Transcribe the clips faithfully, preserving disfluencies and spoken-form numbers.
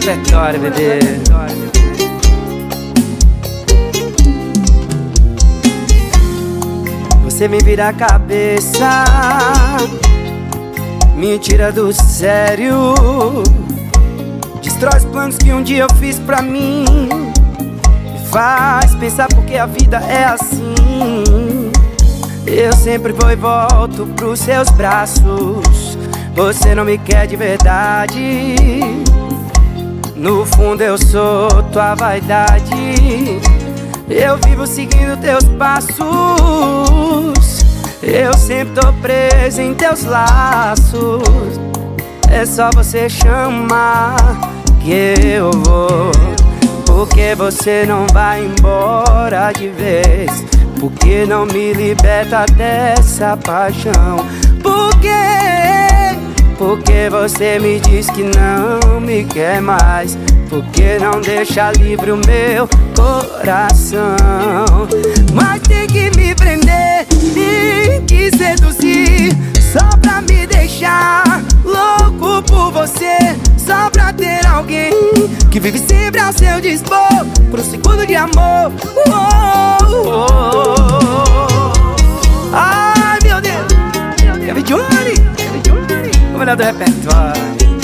repertório, bebê. Você me vira a cabeça, me tira do sério, destrói os planos que um dia eu fiz pra mim, me faz pensar porque a vida é assim. Eu sempre vou e volto pros seus braços, você não me quer de verdade. No fundo eu sou tua vaidade, eu vivo seguindo teus passos, eu sempre tô preso em teus laços. É só você chamar que eu vou, porque você não vai embora de vez, porque não me liberta dessa paixão. Por quê? Porque você me diz que não me quer mais, porque não deixa livre o meu coração. Mas tem que me prender, tem que seduzir, só pra me deixar louco por você, só pra ter alguém que vive sempre ao seu dispor, por um segundo de amor. Oh, oh, oh. Ai, meu Deus, Kevin Johnny, o melhor do repertório.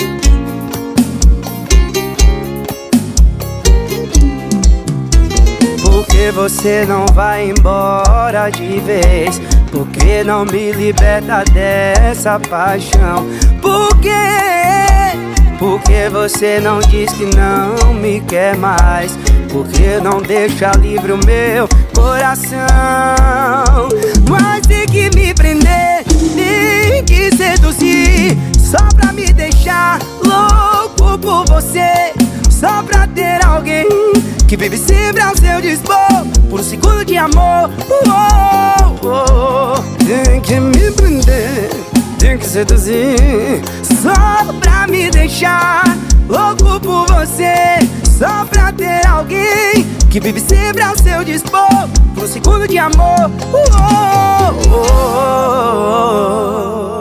Porque você não vai embora de vez, porque não me liberta dessa paixão. Por quê? Porque você não diz que não me quer mais, porque não deixa livre o meu coração. Mas tem que me prender, tem que seduzir, só pra me deixar louco por você, só pra ter alguém que vive sempre ao seu dispor, por um segundo de amor. Oh, oh, oh. Tem que me prender, tem que seduzir, só pra me deixar louco por você, só pra ter alguém que vive sempre ao seu dispor, por um segundo de amor. Oh, oh, oh, oh.